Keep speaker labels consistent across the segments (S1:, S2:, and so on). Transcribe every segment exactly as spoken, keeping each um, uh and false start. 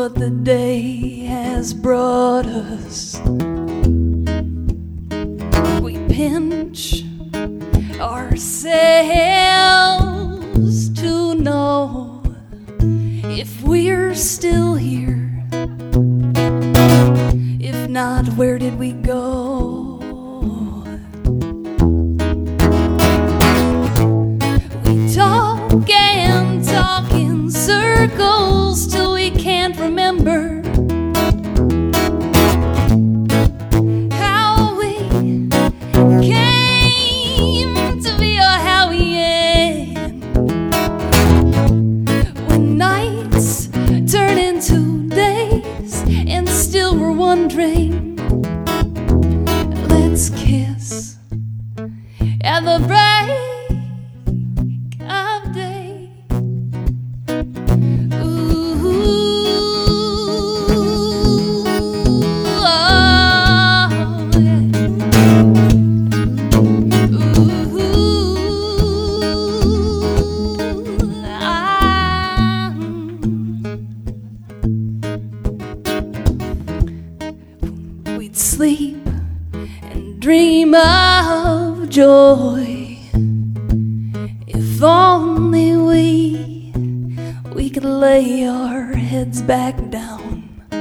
S1: what the day has brought us. We pinch ourselves to know if we're still here. If not, where did we go? We talk and talk in circles till we can't remember how we came to be or how we end. When nights turn into days and still we're wondering, let's kiss at the break of day. Ooh, oh, yeah. Ooh, ah. We'd sleep and dream of joy if only we we could lay our heads back down.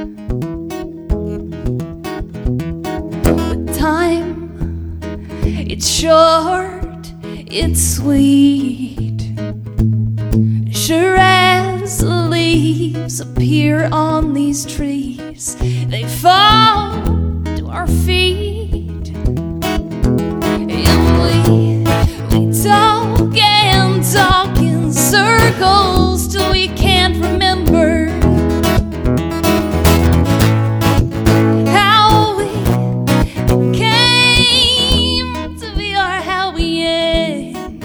S1: But time, it's short, it's sweet. Sure as the leaves appear on these trees, they fall to our feet. And we, we talk and talk in circles till we can't remember how we came to be or how we end.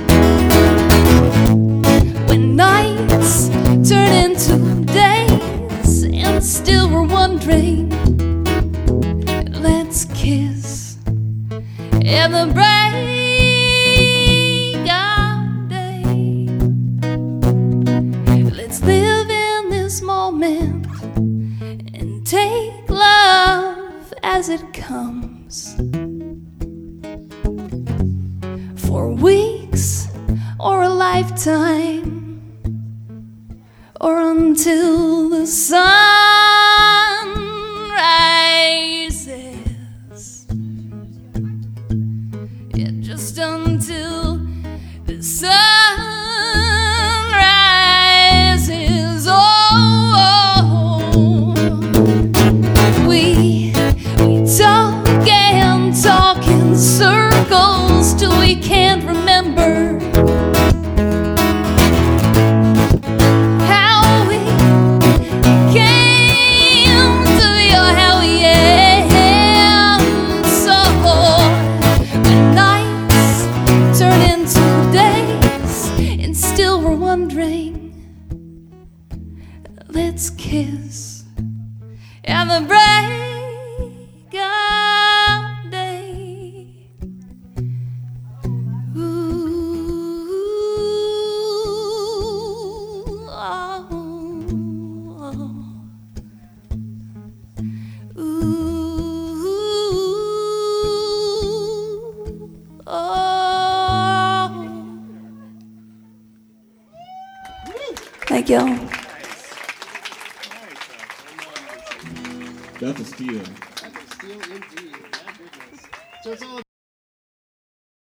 S1: When nights turn into days and still we're wondering, let's kiss at the break of day. Let's live in this moment and take love as it comes. For weeks or a lifetime, or until the sun rises. Yeah, just until the sun rises. Oh, we we talk and talk in circles till we can't remember how we came to be or how we end. So when nights turn into days and still we're wondering, let's kiss at the break of day. Ooh, oh, oh. Ooh, oh. Thank y'all.
S2: That's a steal.
S3: That's a steal indeed. My goodness. So it's all